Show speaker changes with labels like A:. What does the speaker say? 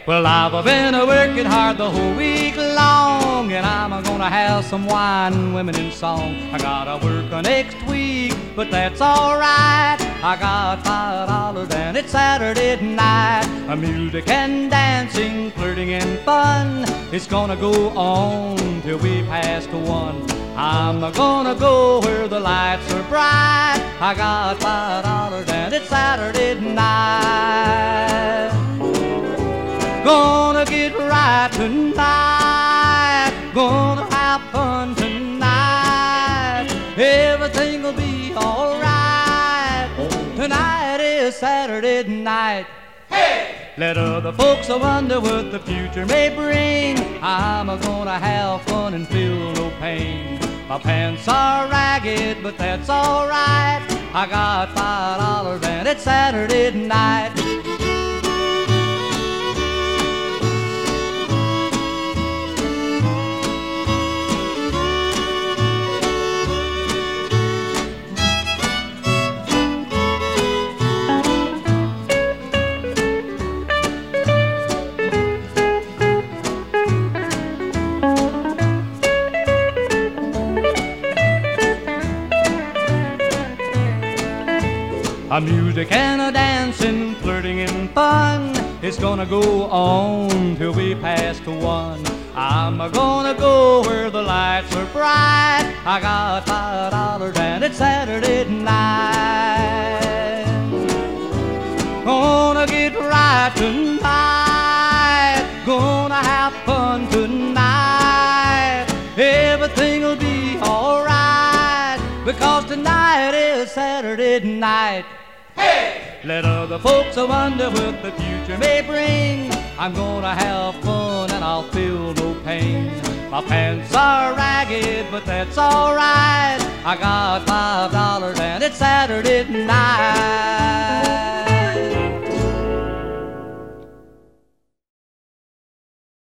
A: Well, I've been working hard the whole week long, and I'm gonna have some wine and women in song. I gotta work next week, but that's alright. I got $5 and it's Saturday night. Music and dancing, flirting and fun. It's gonna go on till we pass to one. I'm gonna go where the lights are bright. I got $5 and it's Saturday night. Gonna get right tonight. Gonna have fun tonight. Everything'll be alright. Tonight is Saturday night. Hey! Let other folks wonder what the future may bring. I'm gonna have fun and feel no pain. My pants are ragged, but that's alright. I got $5 and it's Saturday night. A music and a dancing, flirting and fun. It's gonna go on till we pass to one. I'm gonna go where the lights are bright. I got $5 and it's Saturday night. Gonna get right tonight. Gonna have fun tonight. Everything'll be alright, because tonight is Saturday night. Hey! Let other folks wonder what the future may bring. I'm gonna have fun and I'll feel no pain. My pants are ragged, but that's alright. I got $5